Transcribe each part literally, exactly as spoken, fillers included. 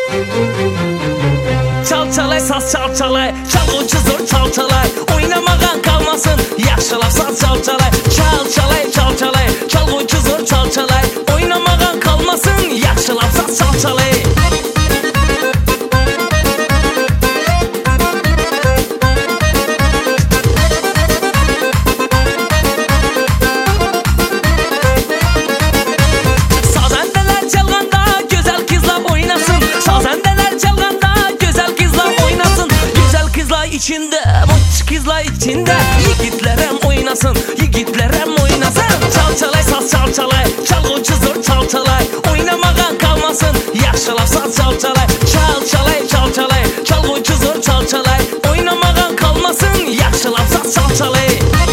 Çalçalay saz çalçalay, çalgıcı zor çalçalay, oynamağan kalmasın, yaxşılap saz çalçalay. Çalçalay çalçalay, çalgıcı zor çalçalay, oynamağan kalmasın, yaxşılap saz çalçalay. İçinde, muç kızlar içinde, yigitlerem oynasın, yigitlerem oynasın. Çalçalay saz çalçalay, çalgıcı zor çalçalay, oynamağan kalmasın, yaxşılap saz çalçalay. Çalçalay çalçalay, çalgıcı zor çalçalay, oynamağan kalmasın, yaxşılap saz çalçalay.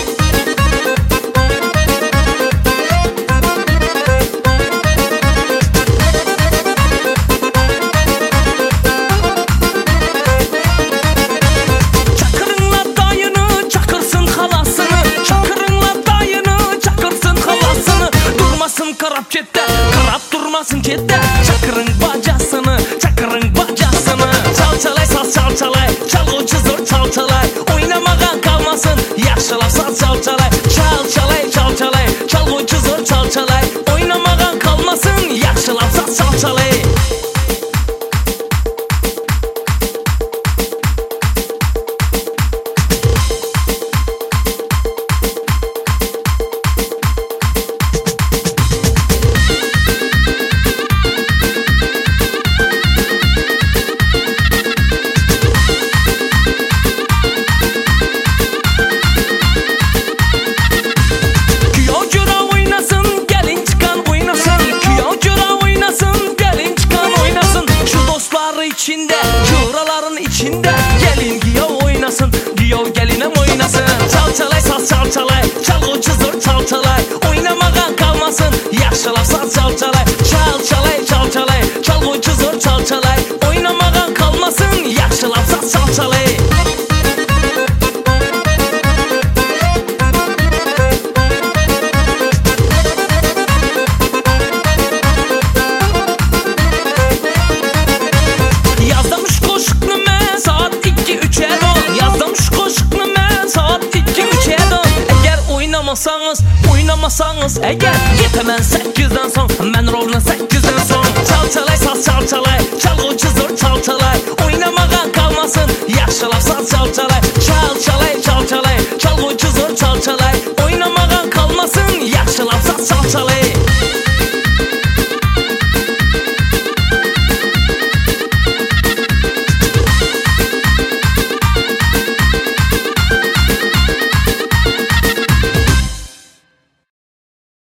Karab ketdi, karab durmasın ketdi, çakırın bacasını, çakırın bacasını. Çalçalay saz çalçalay, çalgıcı zor çalçalay, oynamağan kalmasın, yaxşılap saz çalçalay. Çalçalay çalçalay, çalgıcı zor çalçalay, oynamağan kalmasın, yaxşılap saz çalçalay. İçinde, şuraların içinde, gelin giyav oynasın, giyav gelinem oynasın. Çalçalay saz çalçalay, çalgıcı zor çalçalay, oynamağan kalmasın, yaxşılap saz çalçalay. Çalçalay çalçalay, çalgıcı zor çalçalay, oynamağan kalmasın, yaxşılap saz çalçalay. Oynamasanız, oynamasanız eğer, yetemən səkkizdən son, mən roluna səkkizdən son.